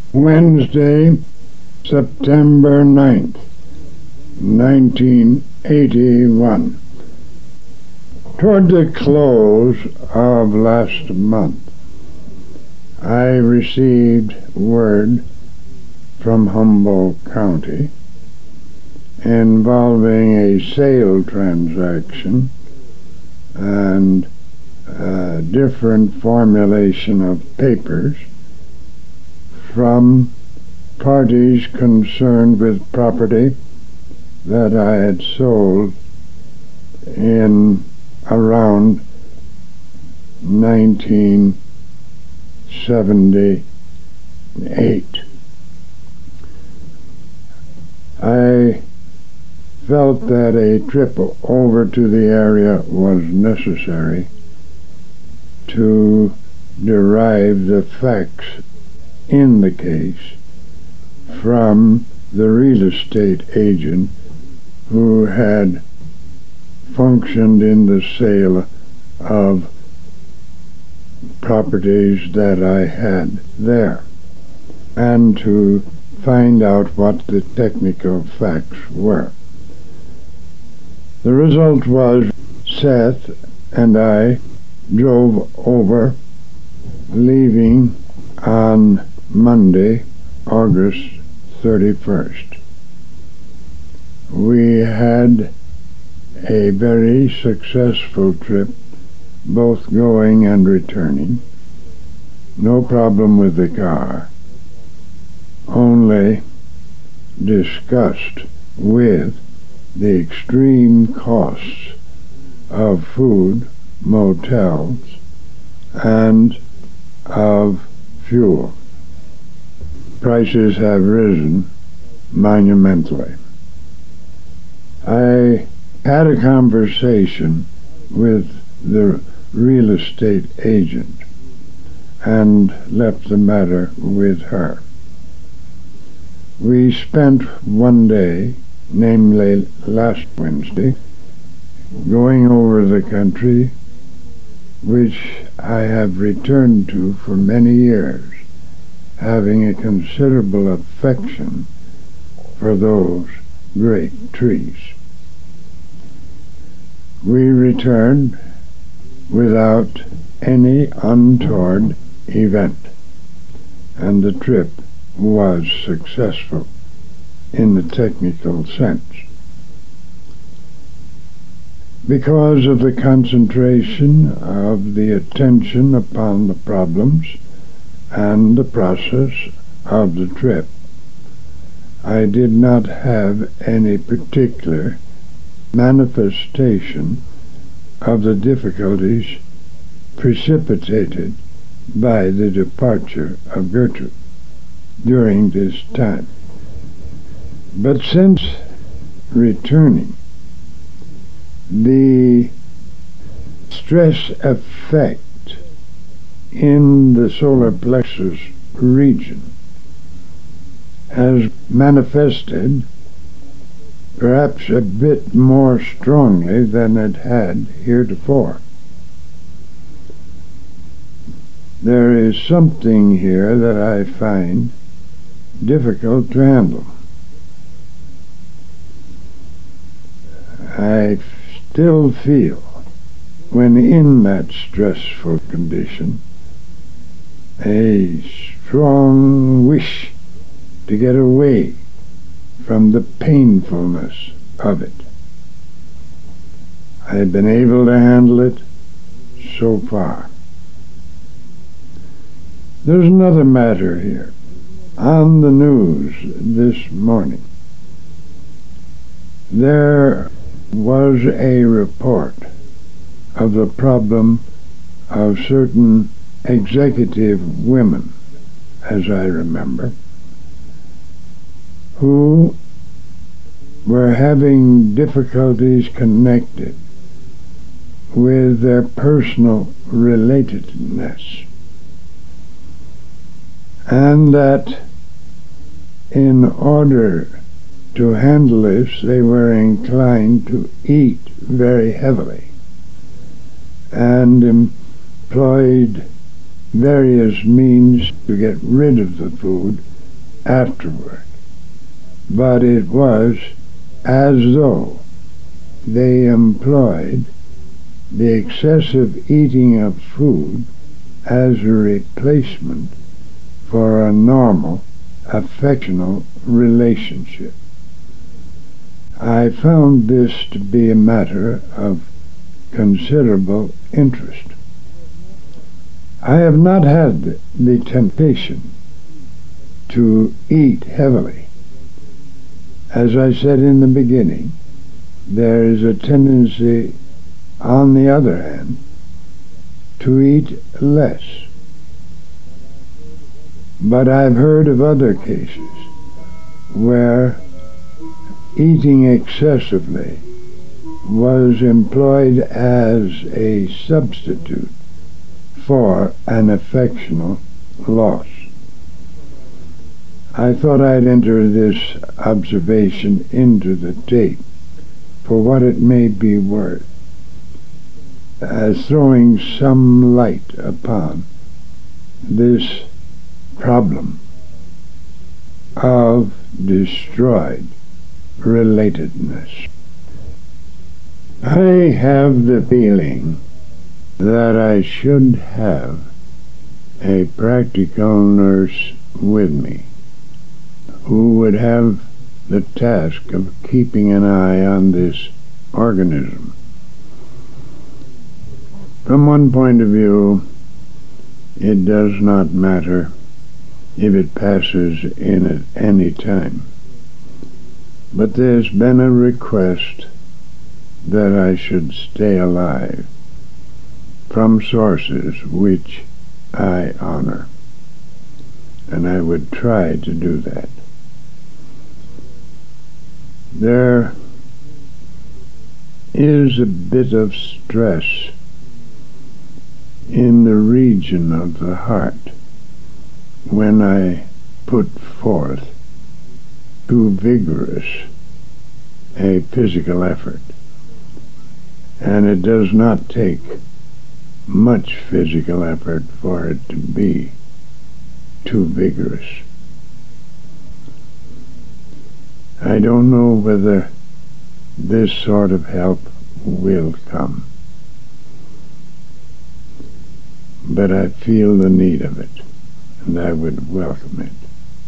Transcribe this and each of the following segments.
Wednesday, September 9th, 1981. Toward the close of last month, I received word from Humboldt County involving a sale transaction and a different formulation of papers from parties concerned with property that I had sold in around 1978. I felt that a trip over to the area was necessary to derive the facts in the case from the real estate agent who had functioned in the sale of properties that I had there, and to find out what the technical facts were. The result was Seth and I drove over, leaving on Monday, August 31st. We had a very successful trip, both going and returning. No problem with the car, only disgust with the extreme costs of food, motels, and of fuel. Prices have risen monumentally. I had a conversation with the real estate agent and left the matter with her. We spent one day, namely last Wednesday, going over the country, which I have returned to for many years, having a considerable affection for those great trees. We returned without any untoward event, and the trip was successful in the technical sense. Because of the concentration of the attention upon the problems and the process of the trip, I did not have any particular manifestation of the difficulties precipitated by the departure of Gertrude during this time. But since returning, the stress effect in the solar plexus region has manifested perhaps a bit more strongly than it had heretofore. There is something here that I find difficult to handle. I still feel, when in that stressful condition, a strong wish to get away from the painfulness of it. I've been able to handle it so far. There's another matter here. On the news this morning, there was a report of the problem of certain executive women, as I remember, who were having difficulties connected with their personal relatedness, and that in order to handle this, they were inclined to eat very heavily and employed various means to get rid of the food afterward, but it was as though they employed the excessive eating of food as a replacement for a normal, affectional relationship. I found this to be a matter of considerable interest. I have not had the temptation to eat heavily. As I said in the beginning, there is a tendency, on the other hand, to eat less. But I've heard of other cases where eating excessively was employed as a substitute for an affectional loss. I thought I'd enter this observation into the tape for what it may be worth, as throwing some light upon this problem of destroyed relatedness. I have the feeling that I should have a practical nurse with me who would have the task of keeping an eye on this organism. From one point of view, it does not matter if it passes in at any time. But there's been a request that I should stay alive from sources which I honor, and I would try to do that. There is a bit of stress in the region of the heart when I put forth too vigorous a physical effort. And it does not take much physical effort for it to be too vigorous. I don't know whether this sort of help will come, but I feel the need of it, and I would welcome it.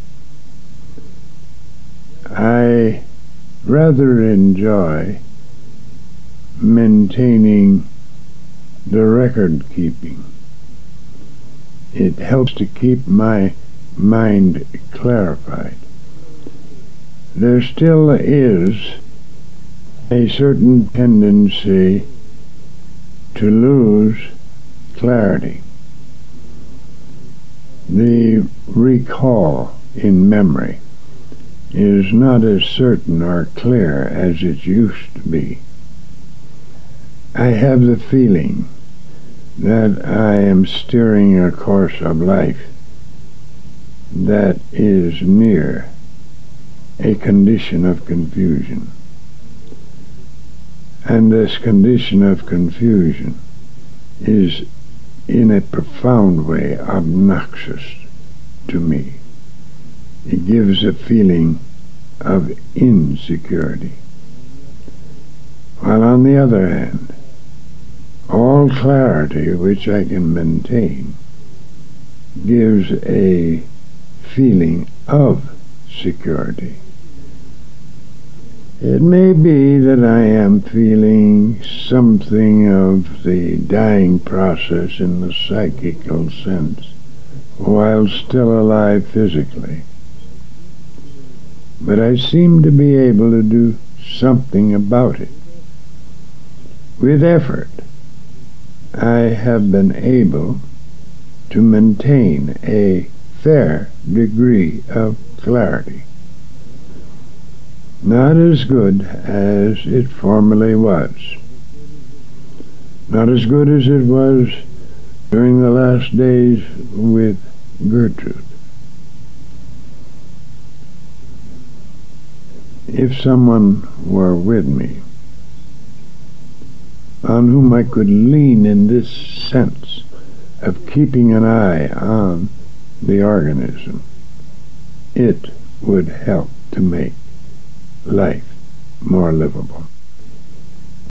I rather enjoy maintaining the record keeping. It helps to keep my mind clarified. There still is a certain tendency to lose clarity. The recall in memory is not as certain or clear as it used to be. I have the feeling that I am steering a course of life that is near a condition of confusion. And this condition of confusion is in a profound way obnoxious to me. It gives a feeling of insecurity. While on the other hand, all clarity which I can maintain gives a feeling of security. It may be that I am feeling something of the dying process in the psychical sense, while still alive physically. But I seem to be able to do something about it. With effort, I have been able to maintain a fair degree of clarity. Not as good as it formerly was. Not as good as it was during the last days with Gertrude. If someone were with me, on whom I could lean in this sense of keeping an eye on the organism, it would help to make life more livable.